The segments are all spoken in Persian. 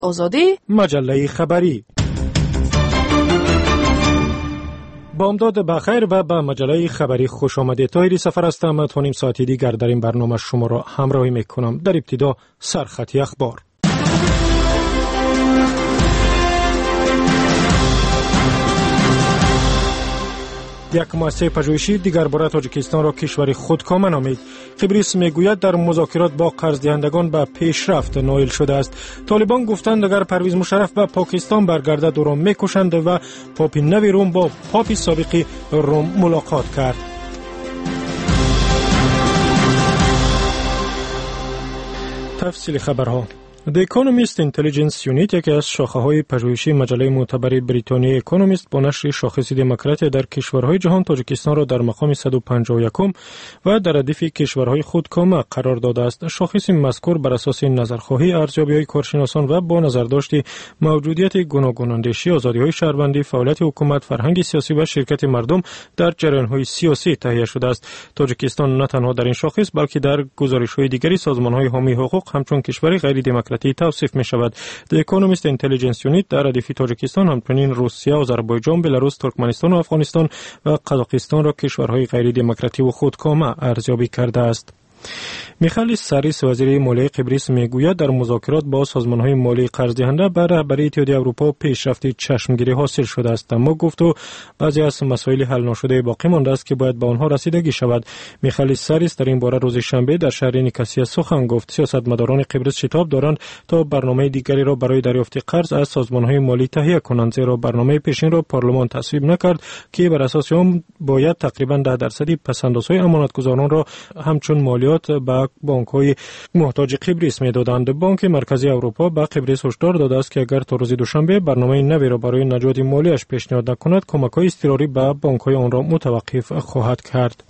آزادی مجله خبری. بامداد بخیر و به مجله خبری خوش آمدید. طاهری سفر هستم. تا نیم ساعتی دیگر در این برنامه شما را همراهی میکنم. در ابتدا سرخط اخبار. یک مؤسسه پژوهشی دیگر باره تاجیکستان را کشور خودکامه نامید. خبریس میگوید در مذاکرات با قرض دهندگان به پیشرفت نائل شده است. طالبان گفتند اگر پرویز مشرف به پاکستان برگردد او را میکشند و پاپ نوی روم با پاپ سابق روم ملاقات کرد. تفصیل خبرها. The Economist Intelligence Unit، یکی از شاخه‌های پژوهشی مجله معتبر بریتانیای اکونومیست، با نشر شاخص دموکراتی در کشورهای جهان تاجیکستان را در مقام 151 و در ردیف کشورهای خودکامه قرار داده است. شاخص مذکور بر اساس نظرخواهی، ارزیابی‌های کارشناسان و با نظرداشت موجودیت گوناگون اندیشی، آزادی‌های شهروندی، فعالیت حکومت، فرهنگ سیاسی و شرکت مردم در جریان‌های سیاسی تهیه شده است. تاجیکستان نه تنها در این شاخص بلکه در گزارش‌های دیگری سازمان‌های حامی حقوق همچون کشوری غیر دموکراتیک توصیف می شود. The Economist Intelligence Unit در ردیف تاجیکستان همچنین روسیه، آذربایجان، بلاروس، ترکمنستان و افغانستان و قزاقستان را کشورهای غیر دموکراتیک و خودکامه ارزیابی کرده است. میخائیل ساریس، وزیر مالیه قبرس، میگوید در مذاکرات با سازمان‌های مالی قرض دهنده بر رهبری اتحادیه اروپا پیشرفت چشمگیری حاصل شده است، اما گفت او بعضی از مسائل حل نشده باقی مانده است که باید به آنها رسیدگی شود. میخائیل ساریس در این باره روز شنبه در شهر نیکاسیا سخن گفت. سیاستمداران قبرس شتاب دارند تا برنامه دیگری را برای دریافت قرض از سازمان‌های مالی تهیه کنند، زیرا برنامه پیشین را پارلمان تصویب نکرد که بر اساس آن باید تقریباً 10% پس‌اندازهای امانتگزاران را همچون مالیات به بانک‌های محتاج قبرس می‌دادند. بانک مرکزی اروپا به قبرس هشدار داده است که اگر تا روز دوشنبه برنامه نوی را برای نجات مالیش پیشنهاد نکند، کمک‌های اضطراری به بانک‌های آن را متوقف خواهد کرد.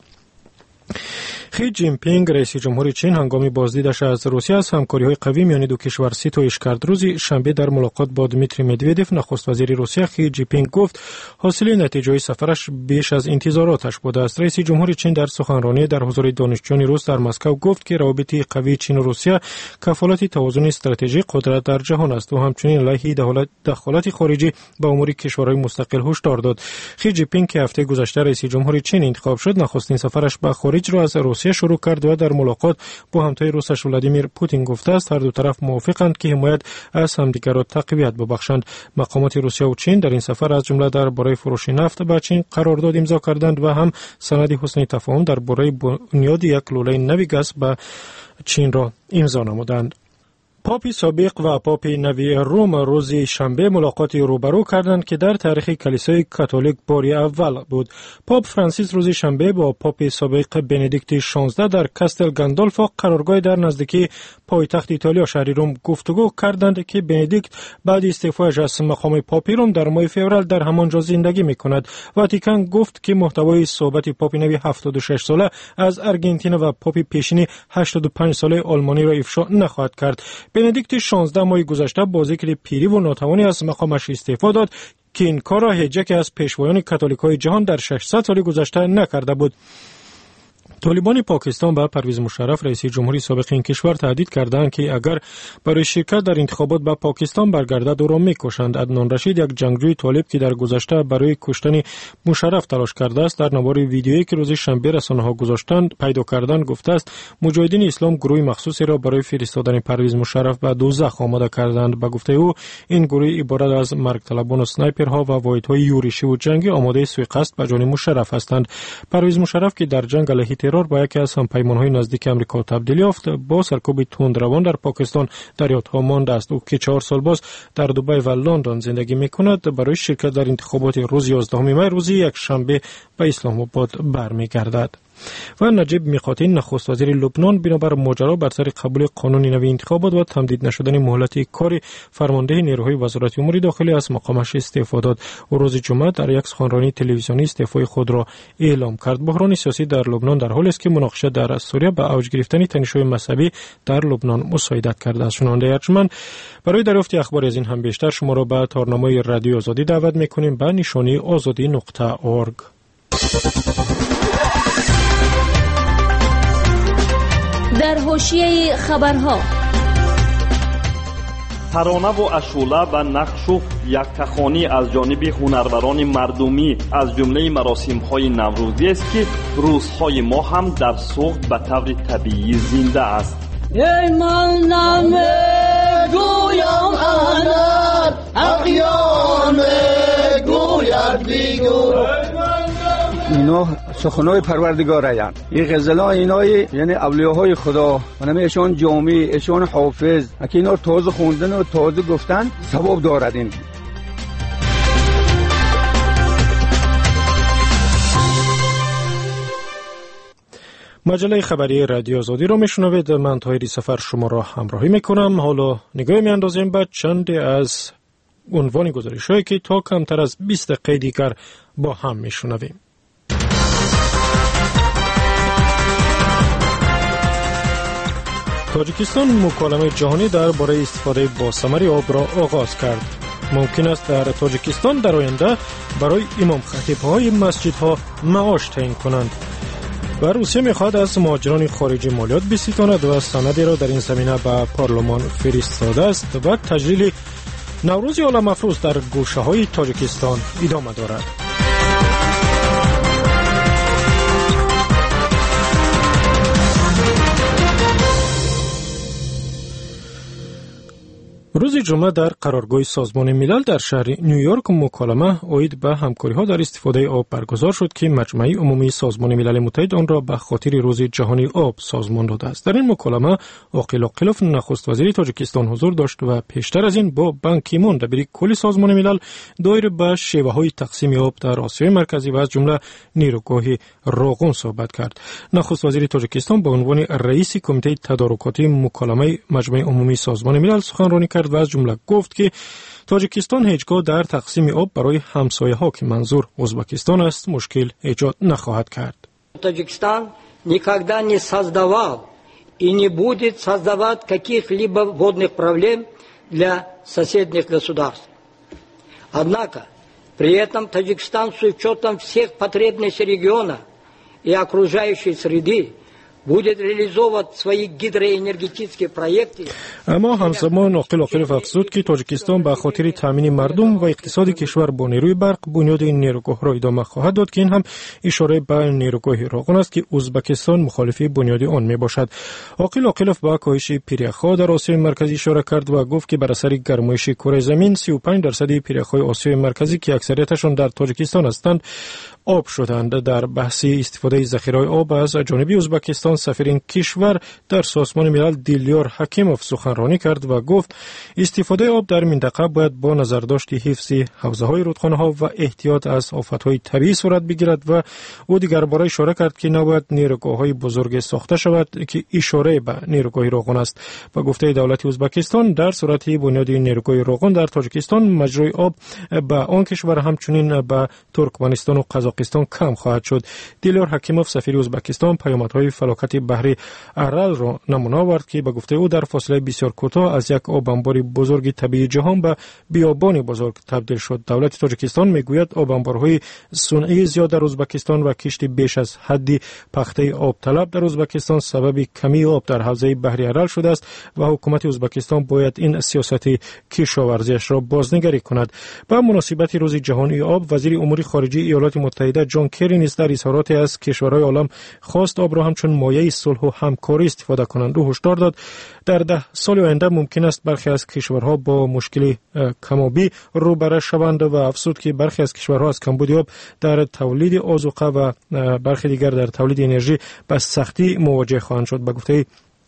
خی جین پینگ، رئیس جمهور چین، هنگام بازدیدش از روسیه از همکاری‌های قوی میان دو کشور ستایش کرد. روز شنبه در ملاقات با دمیتری مدودوف، نخست وزیر روسیه، خی جین پینگ گفت حاصل نتیجه سفرش بیش از انتظاراتش بوده است. رئیس جمهور چین در سخنرانی در حضور دانشجویان روس در مسکو گفت که روابط قوی چین و روسیه کفالت توازن استراتژیک قدرت در جهان است و همچنین علیه دخالت خارجی به امور کشورهای مستقل هشدار داد. خی جین پینگ که هفته گذشته رئیس جمهور چین انتخاب شد، نخستین سفرش به خارج را از روسیه شروع کرد و در ملاقات با همتای روسش ولادیمیر پوتین گفته است هر دو طرف موافقند که حمایت از همدیگر را تقویت ببخشند. مقامات روسیه و چین در این سفر از جمله درباره فروش نفت به چین قرارداد امضا کردند و هم سند حسن تفاهم درباره بنیاد یک لوله نوی گاز به چین را امضا نمودند. پاپ سابق و پاپ نوی روم روز شنبه ملاقاتی روبرو کردند که در تاریخ کلیسای کاتولیک باری اول بود. پاپ فرانسیس روز شنبه با پاپ سابق بندیکت 16 در کاستل گاندولفو، قرارگاه در نزدیکی پایتخت ایتالیا شهر روم، گفتگو کردند که بندیکت بعد استعفایش از مقام پاپی روم در ماه فوریه در همانجا زندگی می‌کند. واتیکان گفت که محتوای صحبت پاپ نوی 76 ساله از آرژانتین و پاپ پیشینی 85 ساله آلمانی را افشا نخواهد کرد. بندیکت 16 ماه گذشته با ذکر پیری و ناتوانی از مقامش استعفا داد که این کار را هیچ یک از پیشوایان کاتولیک‌های جهان در 600 سال گذشته نکرده بود. طالبان پاکستان به پرویز مشرف، رئیس جمهوری سابق این کشور، تهدید کردند که اگر برای شرکت در انتخابات به پاکستان برگردد او را میکشند. عدنان رشید، یک جنگجوی طالب که در گذشته برای کشتن مشرف تلاش کرده است، در نوار ویدیویی که روز شنبه رسانه‌ها گذاشتند پیدا کردند گفته است مجاهدین اسلام گروه مخصوصی را برای فرستادن پرویز مشرف به دوزخ آماده کردند. به گفته او این گروه عبارت از مرگ طلبان و اسنایپرها و واحدهای یورشی و جنگی آماده سوءقصد به جان مشرف هستند. پرویز مشرف که در جنگ علیه ترور با یکی از همپیمان‌های نزدیک آمریکا تبدیل یافت، با سرکوب تندروان در پاکستان در یادها مانده است. او که 4 سال باز در دبی و لندن زندگی می‌کند، برای شرکت در انتخابات روز 11 می روزی یک شنبه به اسلام آباد برمیگردد. و نجیب میقاتی، نخست وزیر لبنان، بنابر ماجرا بر سر قبول قانون نوی انتخابات و تمدید نشدن مهلت کار فرمانده نیروهای وزارت امور داخلی از مقامش استعفا داد. و روز جمعه در یک سخنرانی تلویزیونی استعفای خود را اعلام کرد. بحران سیاسی در لبنان در حالی است که مناقشه در سوریه به اوج گرفتن تنش‌های مذهبی در لبنان مساعدت کرده است. شنونده ارجمند، برای دریافت اخبار از این هم بیشتر شما را به تارنامه رادیو آزادی دعوت می‌کنیم به نشانی azadi.org. در حاشیه خبرها، ترانه و اشوله و نقش و یکتخوانی از جانب هنروران مردمی از جمله مراسم‌های نوروزی است که روزهای ما هم در سوخت به طور طبیعی زنده است. ای من نمیگویم احمد اقیان میگوید بیگو. اینا سخنهای پروردگار هستند. این غزل‌ها اینای یعنی اولیاءهای خدا و نمیشون جامع ایشون حافظ که اینا تازه خوندن و تازه گفتن ثواب دارد. این مجله خبری رادیو آزادی را میشنوید. من طاهری سفر شما را همراهی میکنم. حالا نگاه میاندازیم به چند از عنوان گزارش‌هایی که تا کمتر از 20 دقیقه دیگر با هم میشنویم. تاجیکستان مکالمه جهانی درباره استفاده با ثمر آب را آغاز کرد. ممکن است در تاجیکستان در آینده برای امام خطیب‌های مسجدها معاش تعیین کنند. و روسیه می‌خواهد از مهاجران خارجی مالیات بستاند و سندی را در این زمینه به پارلمان فرستاده است و تجلیل نوروز عالم افروز در گوشه‌های تاجیکستان ادامه دارد. روز جمعه در قرارگاه سازمان ملل در شهر نیویورک مکالمه عاید به همکاری‌ها در استفاده آب برگزار شد که مجمع عمومی سازمان ملل متحد آن را به خاطر روز جهانی آب سازمان داده است. در این مکالمه عاقل عاقلوف نخست وزیر تاجیکستان حضور داشت و پیشتر از این با بان کی مون دبیر کل سازمان ملل دایر به شیوه‌های تقسیم آب در آسیای مرکزی و از جمله نیروگاه روغن صحبت کرد. نخست وزیر تاجیکستان به عنوان رئیس کمیته تدارکاتی مکالمه مجمع عمومی سازمان ملل سخنرانی کرد و از جمله گفت که تاجیکستان هیچگاه در تقسیم آب برای همسایه‌ها که منظور ازبکستان است مشکل ایجاد نخواهد کرد. Таджикистан никогда не создавал и не будет создавать каких-либо водных проблем для соседних государств. Однако, при этом Таджикистан с учетом всех потребностей региона и окружающей среды будет реализовывать свои гидроэнергетические проекты. اما همزمان عاقل عاقلوف افزود که تاجیکستان به خاطر تامین مردم و اقتصاد کشور با نیروی برق بنیاد این نیروگاه را ادامه خواهد داد که این هم اشاره به نیروگاه روغن است که ازبکستان مخالف بنیاد آن می باشد. عاقل عاقلوف به کاهش پیرخ‌ها در آسیای مرکزی اشاره کرد و گفت که بر اثر گرمایش کره زمین 35% پیرخ‌های آسیای مرکزی که اکثریتشان در تاجیکستان هستند آب شدند. در بحث استفاده ذخیره آب از جانب ازبکستان سفیر این کشور در سازمان ملل دیلیار حکیموف سخنرانی کرد و گفت استفاده آب در منطقه باید با نظرداشت حفظ حوزه‌های رودخانه‌ها و احتیاط از آفت‌های طبیعی صورت بگیرد و او دیگر بار اشاره کرد که نباید نیروگاه‌های بزرگ ساخته شود که اشاره به نیروگاه روغن است و گفته دولت ازبکستان در صورت بنیاد نیروگاه روغن در تاجیکستان مجرای آب به آن کشور همچنین به ترکمنستان و قزاقستان کم خواهد شد. دیلیار حکیموف سفیر ازبکستان پیامدهای فلاکت بحری ارال را نمونه آورد که به گفته او در فاصله بسیار کوتاه از یک آب انبار بزرگ طبیعی جهان به بیابان بزرگ تبدیل شد. دولت تاجیکستان میگوید آب انبارهای صنعی زیاد در ازبکستان و کشت بیش از حدی پخته آب طلب در ازبکستان سبب کمی آب در حوزه بحری ارال شده است و حکومت ازبکستان باید این سیاست کشاورزیش را بازنگری کند. به مناسبت روز جهانی آب وزیر امور خارجه ایالات متحده جان کری نیز در اظهاراتی از کشورهای عالم خواست آب را همچون مایه صلح و همکاری استفاده کنند و هشدار داد در 10 سال آینده ممکن است برخی از کشورها با مشکل کم‌آبی روبرو شوند و افزود که برخی از کشورها از کمبود آب در تولید آذوقه و برخی دیگر در تولید انرژی به سختی مواجه خواهند شد. به گفته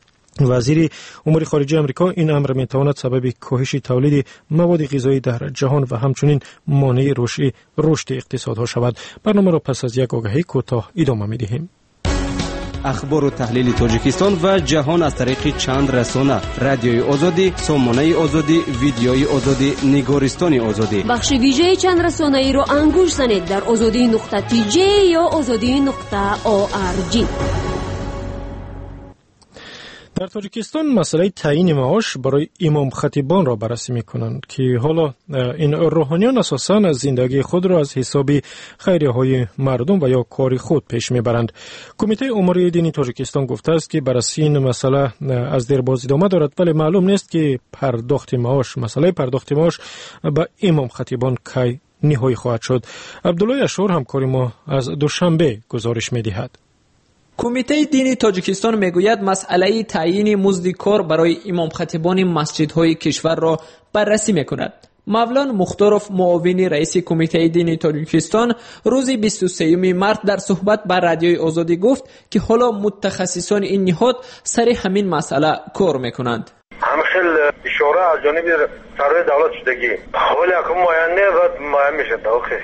وزیر امور خارجه آمریکا این امر میتواند سبب کاهش تولید مواد غذایی در جهان و همچنین مانع رشد اقتصادها شود. برنامه را پس از یک آگهی کوتاه ادامه می‌دهیم. اخبار و تحلیل تاجیکستان و جهان از طریق چند رسانه: رادیوی آزادی، سامانه آزادی، ویدیوی آزادی، نگارستان آزادی. بخش ویژه چند رسانه ای را انگوش زنید در azadi.tj یا azadi.org. در تاجیکستان مسئله تعیین معاش برای امام خطیبان را بررسی می‌کنند که حالا این روحانیان اساساً از زندگی خود را از حساب خیریه‌های مردم و یا کار خود پیش می‌برند. کمیته امور دینی تاجیکستان گفته است که بررسی این مسئله از دیر باز ادامه دارد، ولی معلوم نیست که مسئله پرداخت معاش به امام خطیبان کی نهایی خواهد شد. عبدالله اشور همکار ما از دوشنبه گزارش می‌دهد. کمیته دینی تاجیکستان میگوید مسئله تعیین مزد کار برای امام خطیبان مسجدهای کشور را بررسی میکند. مولانا مختاروف معاون رئیس کمیته دینی تاجیکستان روز 23 مارس در صحبت با رادیوی آزادی گفت که حالا متخصصان این نهاد سر همین مسئله کار میکنند. همخیل اشاره از جانب سرای دولت شدگی ولی اکنون معینه و معین میشه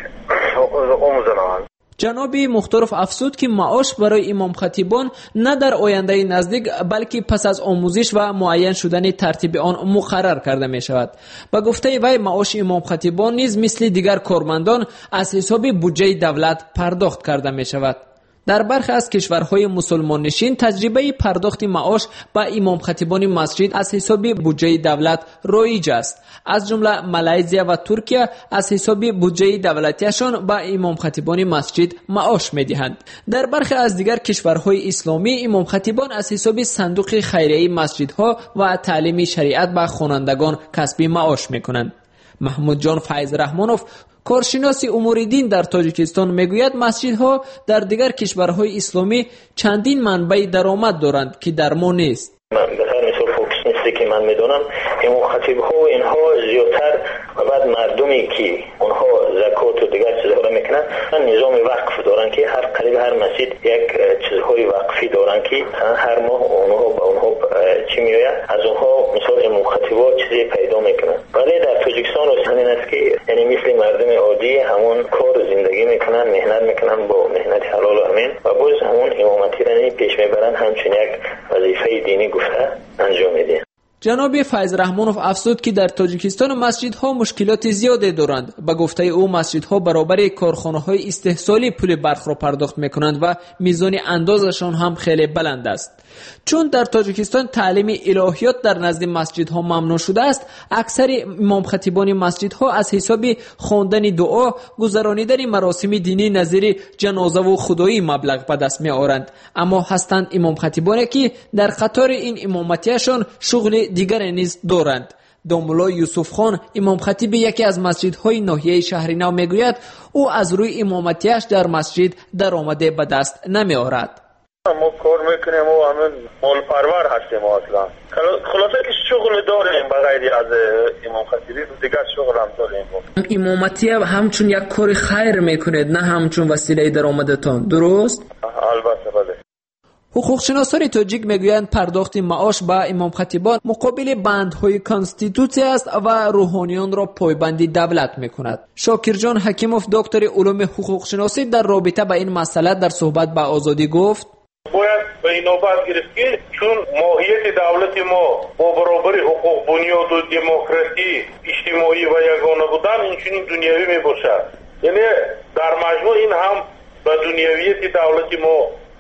آموزنان. جناب مختاروف افزود که معاش برای امام خطیبان نه در آینده نزدیک بلکه پس از آموزش و معین شدن ترتیب آن مقرر کرده می شود. با گفته وی معاش امام خطیبان نیز مثل دیگر کارمندان از حساب بودجه دولت پرداخت کرده می شود. در برخی از کشورهای مسلمان نشین تجربه پرداخت معاش با امام خطیبان مسجد از حساب بودجه دولت رایج است. از جمله مالزی و ترکیه از حساب بودجه دولتیشان با امام خطیبان مسجد معاش می‌دهند. در برخی از دیگر کشورهای اسلامی امام خطیبان از حساب صندوق خیریه مسجدها و تعلیم شریعت به خوانندگان کسب معاش می‌کنند. محمود جان فیض رحمانوف کارشناس امور دین در تاجیکستان میگوید مسجدها در دیگر کشورهای اسلامی چندین منبع درآمد دارند که در ما نیست. مثلا فوکس که من میدونم امام خطیب ها و اینها زیادتر و بعد مردمی که اونها زکات و دیگر چیزها را میکنن نظام وقف دارن که هر قریب هر مسجد یک چیزهای وقفی دارن که هر ماه اونها با اونها چی میآید از اونها مثلا امام خطیب ها چیزی پیدا میکنن. ولی در تاجیکستان همین است که یعنی مثل مردم عادی همون کار زندگی میکنن، مهنت میکنن با مهنت حلال و امین و باز همون امامتی را پیش میبرن، همچنین یک وظیفه دینی گفته انجام میده. جناب فیض رحمانوف افزود که در تاجیکستان مسجدها مشکلات زیادی دارند. به گفته او مسجدها برابر کارخانه‌های استحصالی پول برق را پرداخت می‌کنند و میزان اندازشان هم خیلی بلند است. چون در تاجیکستان تعلیم الهیات در نزد مسجدها ممنوع شده است، اکثر امام خطیبان مسجدها از حساب خواندن دعا، گذرانیدن مراسم دینی نظیر جنازه و خدایی مبلغ به دست می‌آورند. اما هستند امام خطیبانی که در قطار این امامتیشان شغل دیگر نیز دارند. دامولا یوسف خان امام خطیب یکی از مسجدهای ناحیه شهر نو میگوید او از روی امامتیش در مسجد درآمد به دست نمی‌آورد. ما کار میکنیم و همین مال پرور هستیم اصلا. خلاصه که شغل داریم بغیر از امام خطیبی دیگر شغل هم داریم. امامتی همچون یک کار خیر میکنید نه همچون وسیله درآمدتان، درست؟ البته بله. حقوق شناسان تاجیک میگویند پرداخت معاش با امام خطیبان مقابل بندهای کانستیتوسی است و روحانیان را پایبند دولت میکند. شاکر جان حکیموف دکتر علوم حقوق شناسی در رابطه با این مسئله در صحبت با آزادی گفت باید به این نوبت گرفت که چون ماهیت دولت ما با برابر حقوق بنیاد و دموکراسی اجتماعی و یگانه بودن اینچنین دنیوی می باشد، یعنی در مجموع این هم به دنیویت دولت ما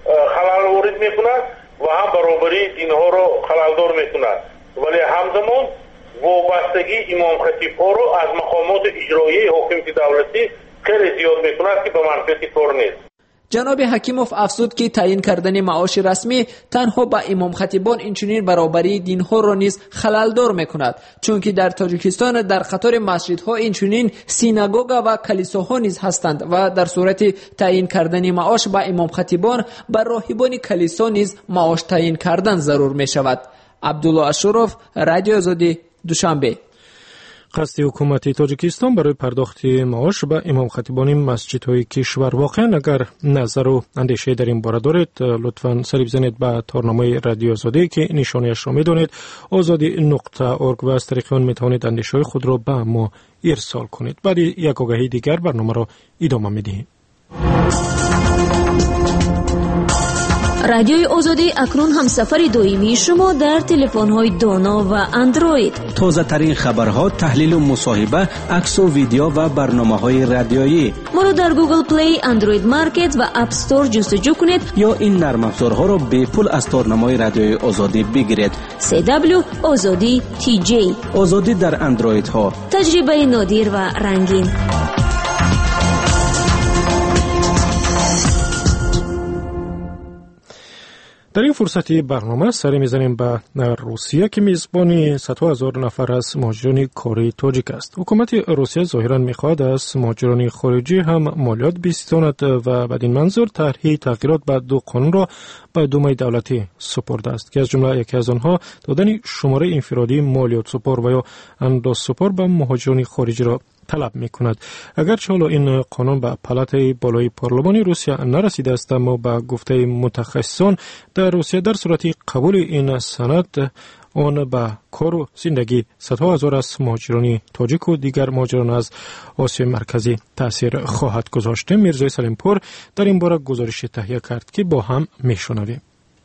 خلل وارد می کند و هم برابری اینها را خللدار می کند، ولی همزمان وابستگی امام خطیب ها را از مقامات اجرایی حکومت دولتی خیلی زیاد می کند که به منفعت کار نیست. جناب حکیموف افزود که تعیین کردن معاش رسمی تنها با امام خطیبان اینچنین برابری دینها را نیز خللدار میکند، چون که در تاجیکستان در قطار مسجدها اینچنین سینگوگ و کلیساها نیز هستند و در صورت تعیین کردن معاش با امام خطیبان بر راهبان کلیسا نیز معاش تعیین کردن ضرور می شود. عبدالله اشرف، رادیو آزادی، دوشنبه. قصد حکومت تاجیکستان برای پرداخت معاش به امام خطیبان مسجدهای کشور واقعا اگر نظر و اندیشه در این باره دارید لطفاً سری بزنید به تارنامه رادیو آزادی که نشانیش را میدونید azadi.org و از طریق آن میتوانید اندیشه خود را به ما ارسال کنید. بعد یک آگهی دیگر برنامه را ادامه میدهیم. رادیوی آزادی اکنون هم سفر دائمی شما در تلفن‌های دانا و اندروید. تازه ترین خبرها، تحلیل و مصاحبه، عکس و ویدیو و برنامه‌های رادیویی. ما رو در گوگل پلی، اندروید مارکت و اپ استور جستجو کنید یا این نرم افزارها را به پول از تارنمای رادیوی آزادی بگیرید. CW آزادی TJ. آزادی در اندروید ها. تجربه نادر و رنگین. در این فرصتی برنامه سری میزنیم به روسیه که میزبانی 100,000 نفر از مهاجران کاری تاجیک است. حکومت روسیه ظاهرا میخواهد از مهاجران خارجی هم مالیات بستاند و بدین منظور طرحی تغییرات به 2 قانون را به دومای دولتی سپرده است که از جمله یکی از آنها دادن شماره انفرادی مالیات سپار و یا انداز سپار به مهاجران خارجی را طلب می‌کند. اگرچه حالا این قانون به پالات بالای پارلمان روسیه نرسیده است، اما با گفته متخصصان در روسیه در صورت قبول این سند آن به کار و زندگی 100,000 از مهاجران تاجیک و دیگر مهاجران از آسیای مرکزی تأثیر خواهد گذاشت. میرزای سلیمپور در این باره گزارش تهیه کرد که با هم میشنویم.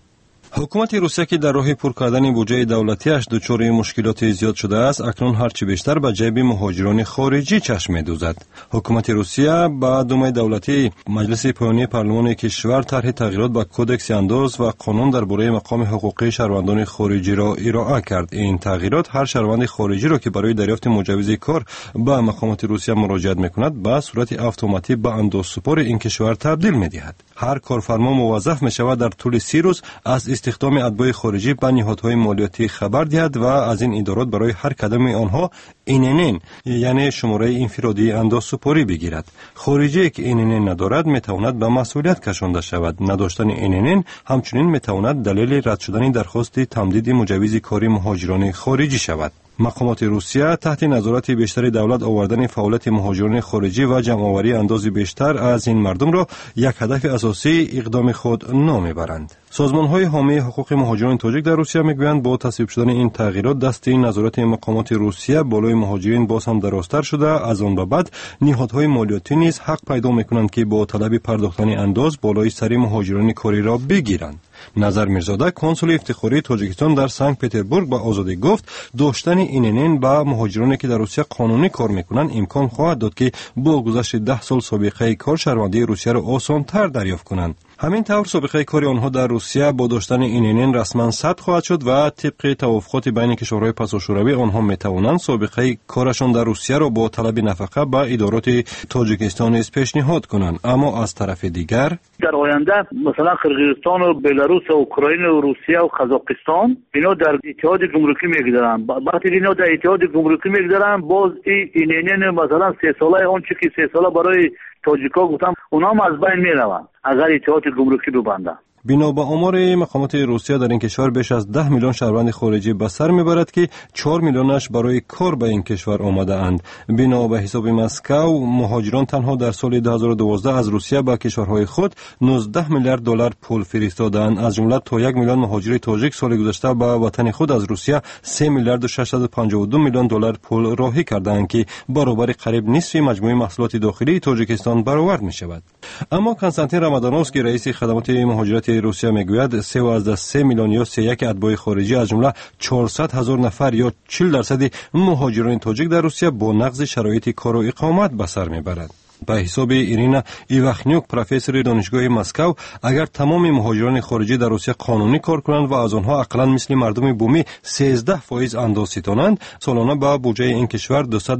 حکومت روسیه که در راه پر کردن بودجه دولتیش دچار مشکلات زیاد شده است، اکنون هرچی بیشتر به جیب مهاجران خارجی چشم می‌دوزد. حکومت روسیه با دومای دولتی مجلس پایانی پارلمان کشور طرح تغییرات به کودکس انداز و قانون درباره مقام حقوقی شهروندان خارجی را ارائه کرد. این تغییرات هر شهروند خارجی را که برای دریافت مجوز کار به مقامات روسیه مراجعت می‌کند به صورت اتوماتیک به اندازه‌سپار این کشور تبدیل می‌دهد. هر کارفرما موظف می‌شود در طول 30 روز از استخدام اتباع خارجی به نهادهای مالیاتی خبر دهد و از این ادارات برای هر کدام آنها ایننن یعنی شماره انفرادی اندازسپاری بگیرد. خارجی که ایننن ندارد میتواند به مسئولیت کشانده شود. نداشتن ایننن همچنین میتواند دلیل رد شدن درخواست تمدید مجوز کاری مهاجران خارجی شود. مقامات روسیه تحت نظارت بیشتر دولت آوردن فعالیت مهاجران خارجی و جمع‌آوری اندازی بیشتر از این مردم را یک هدف اساسی اقدام خود نامیبرند. سازمان‌های حامی حقوق مهاجران تاجیک در روسیه میگویند با تصویب شدن این تغییرات دست نظارت مقامات روسیه بالای مهاجرین باز هم درازتر شده. از آن به بعد نهادهای مالیاتی نیز حق پیدا میکنند که با طلب پرداختن انداز بالای سر مهاجران کاری را بگیرند. نظر میرزاده کنسول افتخاری تاجیکستان در سنت پترزبورگ به آزادی گفت داشتن ایننن با مهاجرانی که در روسیه قانونی کار میکنند امکان خواهد داد که با گذشت 10 سال سابقه کار شهروندی روسیه را آسان‌تر دریافت کنند. همین طور سابقه کاری آنها در روسیه با داشتن ایننن رسما ثبت خواهد شد و طبق توافقات بین کشورهای پساشوروی آنها میتوانند سابقه کارشان در روسیه را با طلب نفقه به ادارات تاجیکستان پیشنهاد کنند. اما از طرف دیگر در آینده مثلا قرقیزستان و بلاروس و اوکراین و روسیه و قزاقستان اینا در اتحاد گمرکی میگذارن. وقتی اینا در اتحاد گمرکی میگذارن باز ایننن مثلا 3 ساله اون چه که 3 ساله برای تاجیکا گفتم اونا هم از بین میروند اگر اتحاد گمرکی ببندن. بنا به آمار مقامات روسیه در این کشور بیش از 10 میلیون شهروند خارجی به سر میبرد که 4 میلیونش برای کار به این کشور آمده اند. بنا به حساب مسکو مهاجران تنها در سال 2012 از روسیه به کشورهای خود 19 میلیارد دلار پول فرستادند. از جمله تا 1 میلیون مهاجر تاجیک سال گذشته به وطن خود از روسیه 3 میلیارد و 652 میلیون دلار پول راهی کردند که برابر قریب نصف مجموع محصولات داخلی تاجیکستان برآورد میشود. اما کنستانتین رمضانوفسکی رئیس خدمات مهاجرت روسیه میگوید 3 میلیون یا 3.1 اتباع خارجی از جمله 400,000 نفر یا 40% مهاجران تاجیک در روسیه با نقض شرایط کار و اقامت به سر میبرند. به حساب ایرینا ایوخنیوک پروفسور دانشگاه مسکو اگر تمام مهاجران خارجی در روسیه قانونی کار کنند و از آنها اقلا مثل مردم بومی 13% انداز ستانند سالانه به بودجه این کشور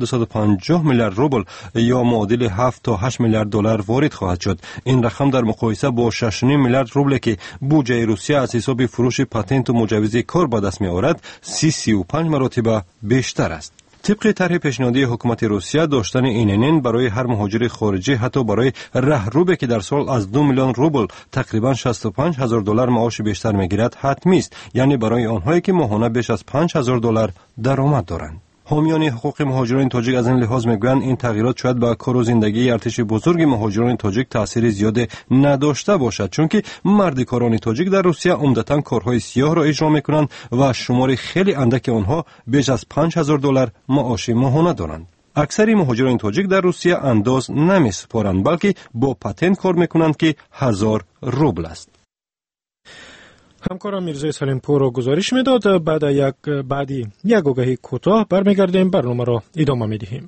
250 میلیارد روبل یا معادل 7 تا 8 میلیارد دلار وارد خواهد شد. این رقم در مقایسه با 6.5 میلیارد روبل که بودجه روسیه از حساب فروش پاتنت و مجوز کار به دست می آورد 35 مرتبه بیشتر است. طبق طرح پیشنهادی حکومت روسیه داشتن ایننن برای هر مهاجر خارجی حتی برای راهروبه که در سال از 2 میلیون روبل تقریبا 65,000 دلار معاش بیشتر میگیرد حتمی است، یعنی برای آنهایی که ماهانه بیش از 5,000 دلار درآمد دارند. حامیان حقوق مهاجران تاجیک از این لحاظ میگویند این تغییرات شاید به کار و زندگی ارتش بزرگ مهاجران تاجیک تاثیر زیاد نداشته باشد، چون که مردکاران تاجیک در روسیه عمدتاً کارهای سیاه را اجرا میکنند و شمار خیلی اندک آنها بیش از 5,000 دلار معاش ماهانه دارند. اکثر مهاجران تاجیک در روسیه انداز نمیسپارند بلکه با پاتنت کار میکنند که 1000 روبل است. همکارم میرزای سلیمپور رو گزارش میداد. بعدی یک آگهی کوتاه برمیگردیم، برنامه را ادامه میدهیم.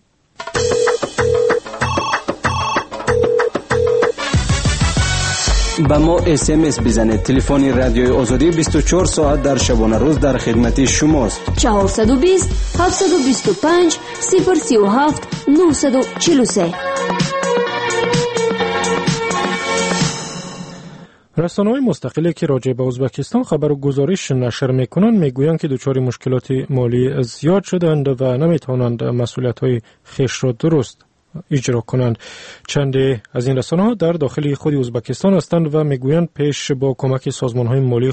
با ما SMS بزنید. تلفن رادیوی آزادی 24 ساعت در شبانه روز در خدمت شماست. 420 725 037 943. رسانه‌های مستقلی که راجع به ازبکستان خبر و گزارش نشر میکنند میگویند که دچار مشکلات مالی زیاد شدند و نمیتوانند مسئولیت‌های خویش را درست اجرا کنند. چندی از این رسانه‌ها در داخل خود ازبکستان هستند و میگویند پیش با کمک سازمان‌های مالی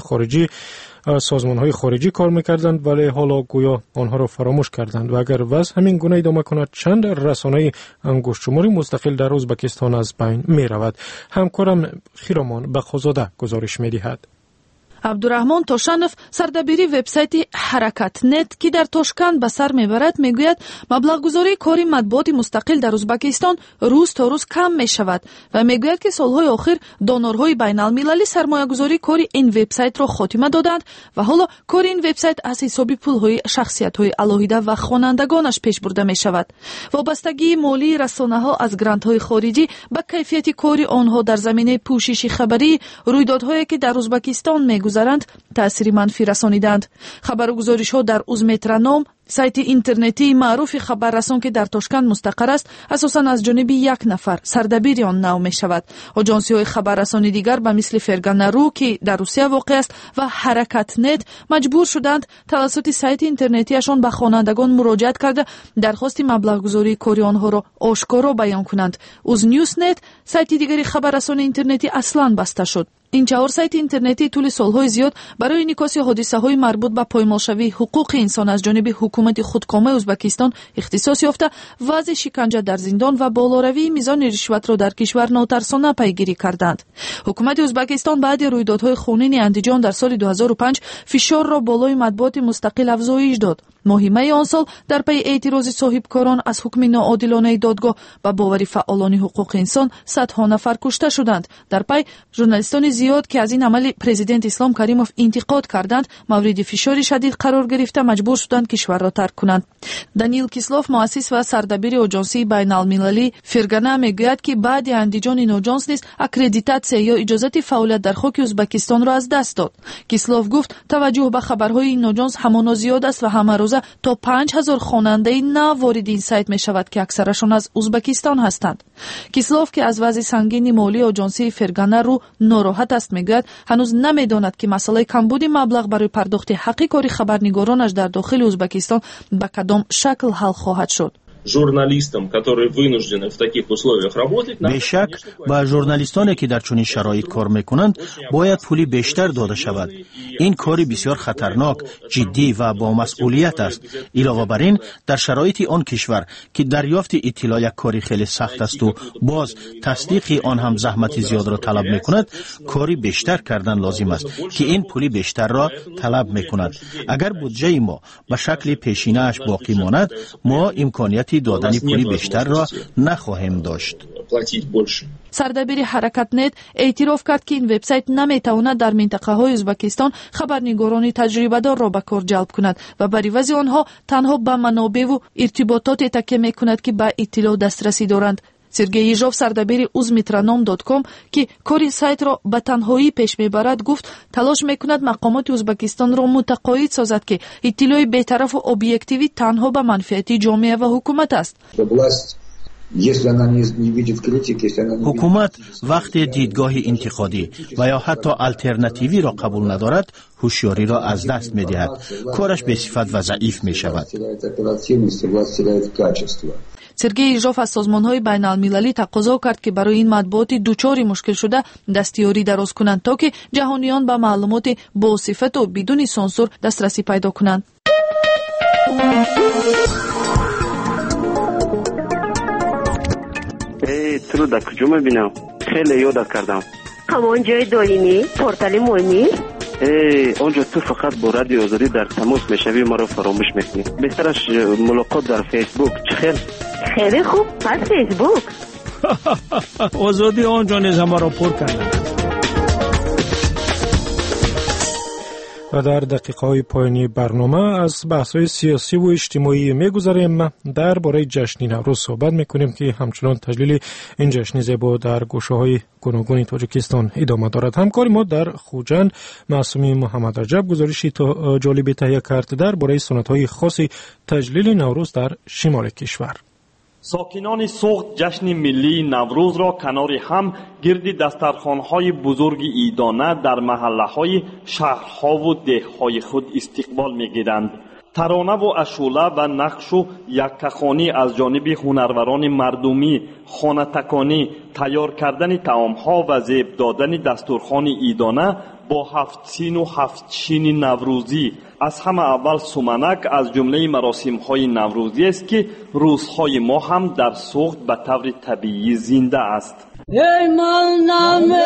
سازمان‌های خارجی کار می‌کردند، ولی حالا گویا آنها را فراموش کردند و اگر وضع همین گونه ادامه کند چند رسانه انگشت شماری مستقل در ازبکستان از بین می‌رود. همکارم خیرامان بخوزاده گزارش می‌دهد. عبدالرحمن توشانов сардабири вебсайти ҳаракат.нет ки дар Тошканд ба сар мебарад мегӯяд маблағгузории кори матбуоти мустақил дар Узбекистон рӯз то рӯз кам мешавад ва мегӯяд ки солҳои охир донорҳои байналмилалӣ сармоягузории кори ин вебсайтро хотима доданд ва ҳоло кори ин вебсайт аз ҳисоби пулҳои шахсиятҳои алоҳида ва хонандагонаш пеш бурда мешавад. вобастагии молии расонаҳо аз грантҳои хориҷӣ ба кайфияти кори онҳо дар заминаи пӯшиши хабарӣ рӯйдодҳое ки дар Узбекистон мегузаранд таъсири манфӣ расониданд. хабаргузоришҳо дар Узметроном, сайти интернетии маъруфи хабаррасон ки дар Тошканд мустақар аст, асосан аз ҷониби як нафар сардабири он нав мешавад. оҷонсиҳои хабаррасони дигар ба мисли Ферганару ки дар Русия воқеъ аст ва ҳаракат.нет маҷбур шуданд тавассути сайти интернетиашон ба хонандагон муроҷиат карда дархости маблағгузории кори онҳоро ошкоро баён кунанд. Uznewsnet сайти дигари хабаррасони интернетӣ аслан баста шуд. ин чаҳор сайти интернетии тӯли солҳои зиёд барои инъикоси ҳодисаҳои марбут ба поймолшавии ҳуқуқи инсон аз ҷониби ҳукумати худкомаи Узбекистон ихтисос ёфта, вазъи шиканҷа дар зиндон ва болоравии мизони ришватро дар кишвар нотарсона пайгирӣ карданд. ҳукумати Узбекистон баъди рӯйдодҳои хунини Андиҷон дар соли 2005 фишорро болои матбуоти мустақил афзоиш дод. моҳи майи он сол дар пайи эътирози соҳибкорон аз ҳукми ноодилонаи додгоҳ ба бовари фаъолони ҳуқуқи инсон садҳо нафар кушта шуданд. дар пай журналистони зиёд ки аз ин амали президент Ислом Каримов интиқод карданд, мавриди фишори шадид қарор гирифта маҷбур шуданд кишварро тарк кунанд. Даниил Кислов, муассис ва сардабири оҷонсии байналмилалӣ Фергана мегӯяд ки баъди Андиҷон ин оҷонс низ аккредитатсия ё иҷозати фаъолият дар хоки Узбекистонро аз даст дод. Кислов гуфт таваҷҷӯҳ ба хабарҳои ин оҷонс ҳамоно зиёд аст ва ҳамарӯза то 5000 хонандаи нав вориди ин сайт мешавад ки аксарашон аз Узбекистон ҳастанд. Кислов ки аз вазъи сангини молии оҷонсии Ферганару нороҳат аст мегӯяд ҳанӯз намедонад ки масъалаи камбуди маблағ барои пардохти ҳаққи кори хабарнигоронаш дар дохили Узбекистон ба кадом шакл ҳал хоҳад шуд. журналистам, которые вынуждены в таких условиях работать. бешак ба журналистоне ки дар чунин шароит кор мекунанд бояд пули бештар дода шавад. ин кори бисёр хатарнок, ҷиддӣ ва бомасъулият аст. илова бар ин дар шароити он кишвар ки дарёфти иттилоъ як кори хеле сахт асту боз тасдиқи он ҳам заҳмати зиёдро талаб мекунад, кори бештар кардан лозим аст ки ин пули бештарро талаб мекунад. агар буҷаи мо ба шакли пешинааш боқӣ монад, мо имконияти додани пули бештарро нахоҳем дошт. сардабири ҳаракат.нет эътироф кард ки ин вебсайт наметавонад дар минтақаҳои Узбекистон хабарнигорони таҷрибадорро ба кор ҷалб кунад ва бар ивази онҳо танҳо ба манобеъу иртибототе такя мекунад ки ба иттилоъ дастрасӣ доранд. Сергей Ежов, сардабири uzmetronom.com ки кори сайтро ба танҳоӣ пеш мебарад, гуфт талош мекунад мақомоти Узбекистонро мутақоид созад ки иттилоъи бетарафу объективӣ танҳо ба манфиати ҷомеа ва ҳукумат аст. ҳукумат вақте дидгоҳи интиқодӣ ва ё ҳатто алтернативиро қабул надорад, ҳушёриро аз даст медиҳад. кораш бесифат ва заиф мешавад. Сергей Ежов аз созмонҳои байналмилалӣ тақозо кард ки барои ин матбуоти дучори мушкил шуда дастиёрӣ дароз кунанд, то ки ҷаҳониён ба маълумоти босифату бидуни сонсур дастрасӣ пайдо кунанд. труда куҷо мебинам? хеле ёдат кардам. ҳамон ҷои доимӣ, портали моҳимӣ? онҷо ту фақат бо радиои озодӣ дар тамос мешавӣ, маро фаромӯш мекунӣ. беҳтараш мулоқот дар фейсбук. чӣ хел? хеле хуб, пас фейсбук. озодӣ онҷо низ ҳамаро пур карда. و در دقیقه‌های پایانی برنامه از بحث‌های سیاسی و اجتماعی می‌گذریم. درباره جشن نوروز صحبت می‌کنیم که همچنان تجلیل این جشن زیبا در گوشه‌های گوناگون تاجیکستان ادامه دارد. همکار ما در خوجند معصومی محمد رجب گزارشی جالبی تهیه کرد درباره سنت‌های خاص تجلیل نوروز در شمال کشور. ساکنان سوخت جشن ملی نوروز را کنار هم گرد دسترخوان‌های بزرگ عیدانه در محله‌های شهرها و دههای خود استقبال می‌گیرند. ترانه و اشوله و نقش و یکخوانی از جانب هنروران مردمی، خانه‌تکانی، تیار کردن طعام‌ها و زیب دادن دسترخوان عیدانه با 7 سین و 7 شین نوروزی. از همه اول سومنک از جمله مراسم‌های نوروزی است که روزهای ما هم در سوخت به طور طبیعی زنده است. ای من نمیگویم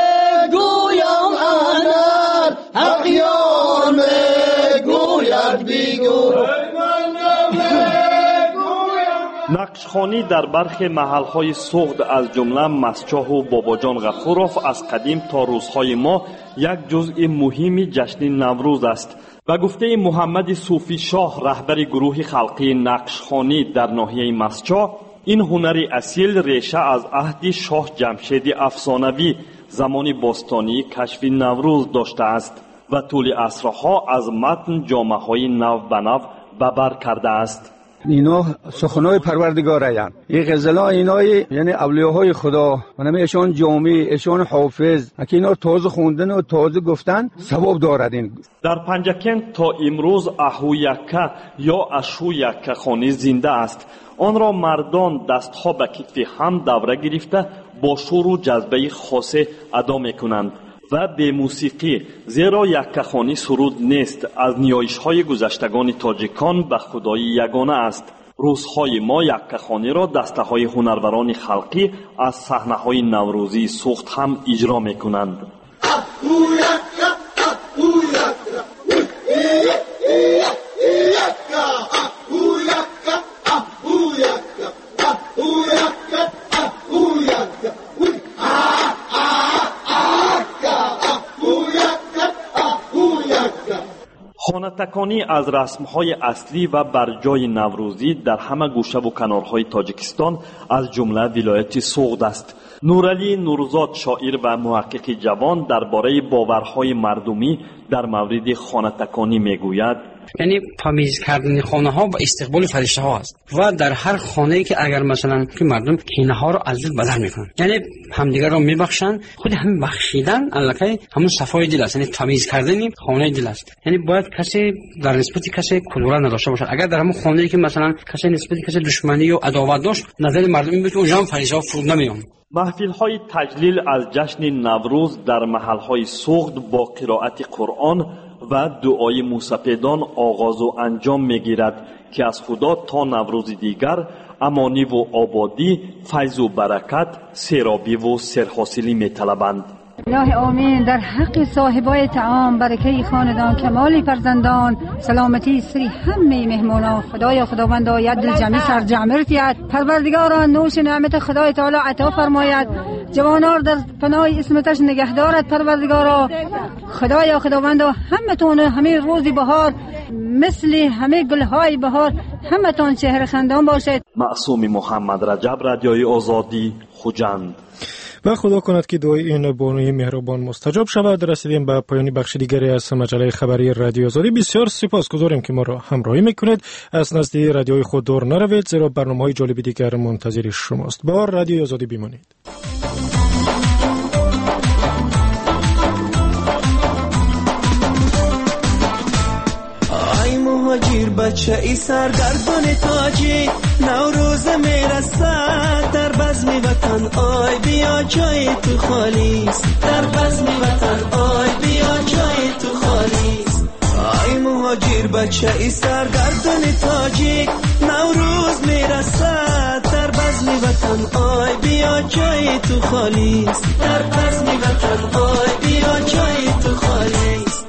انر حقیار میگوید بیگو. نقشخوانی در برخی محل‌های سوخت از جمله مسچاه و باباجان غفوروف از قدیم تا روزهای ما یک جزء مهم جشن نوروز است. به گفته محمد صوفی شاه رهبر گروه خلقی نقشخوانی در ناحیه مسچاه، این هنر اصیل ریشه از عهد شاه جمشید افسانوی زمان باستانی کشف نوروز داشته است و طول عصرها از متن جامه‌های نو به نو به بر کرده است. اینا سخنای پروردگار هستند. این غزلا اینای یعنی اولیاءهای خدا، منم ایشون جامی، ایشون حافظ، که اینا تازه خوندن و تازه گفتن ثواب دارد. در پنجکن تا امروز اهویکه یا اشویکه خوانی زنده است. آن را مردان دستها به کتف هم دوره گرفته با شور و جذبه خاص ادا میکنند و به موسیقی، زیرا یکخوانی سرود نیست، از نیایش‌های گذشتگان تاجیکان به خدای یگانه است. روزهای ما یکخوانی را دسته‌های هنروران خلقی از صحنه‌های نوروزی سوخت هم اجرا می‌کنند. خانه‌تکانی از رسم‌های اصلی و برجای نوروزی در همه گوشه و کنارهای تاجیکستان از جمله ولایت سوخت است. نورعلی نورزاد شاعر و محقق جوان درباره باورهای مردمی در مورد خانه‌تکانی میگوید: یعنی تمیز کردن خانه ها و استقبال فرشته ها است و در هر خانه ای که اگر مثلا که مردم کینه ها رو از دل بدر میکنن، یعنی همدیگر رو میبخشن، خود هم بخشیدن الکی همون صفای دل است، یعنی تمیز کردن خانه دل است. یعنی باید کسی در نسبت کسی کدورت نداشته باشد. اگر در همون خانه ای که مثلا کسی نسبت کسی دشمنی و عداوت داشت، نظر مردم این بود که اونجا هم فرشته ها فرود نمیان. محفل‌های تجلیل از جشن نوروز در محل‌های سوخت با قرائت قرآن و دعای موسیقیدان آغاز و انجام می‌گیرد که از خدا تا نوروز دیگر امانی و آبادی، فیض و برکت، سرابی و سرحاصلی می‌طلبند. الهی آمین. در حق صاحبای طعام، برکه خاندان، کمال فرزندان، سلامتی سری همه مهمانان، خدایا خداوندا ید دل جمعی سر جمعیت، پروردگاران نوش نعمت خدای تعالی عطا فرماید، جوانار در پناه اسمتش نگهدارت پروردگارا، خدایا خداوندا همتون همه روزی بهار مثل همه گلهای بهار همتون چهره خندان باشید. معصوم محمد رجب، رادیوی آزادی، خوجند. و خدا کند که دعای این بانوی مهربان مستجاب شود. رسیدیم به پایان بخش دیگری از مجله خبری رادیو آزادی. بسیار سپاسگزاریم که ما را همراهی میکنید. از نزد رادیوی خود دور نروید، زیرا برنامه‌های جالب دیگر منتظر شماست. با رادیو آزادی بمانید. مهاجر بچه ای سرگردان تاجی، نوروز میرسد در بزم وطن، آی بیا جای تو خالیست، در بزم وطن آی بیا جای تو خالیست. آی مهاجر بچه ای سرگردان تاجی، نوروز میرسد در بزم وطن، آی بیا جای تو خالیست، در بزم وطن آی بیا جای تو خالیست.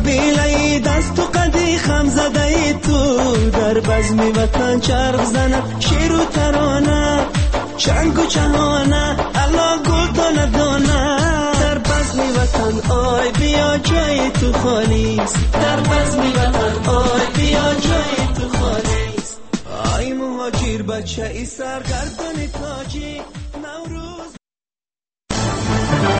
قبیله دست و قدی خم زده تو در بزم وطن چرخ زند شیر و ترانه چنگ و چهانه الا گل دانه دانه در بزم وطن آی بیا جای تو خالیست در بزم وطن آی بیا جای تو خالیست آی مهاجر بچه ای سرگردان تاجی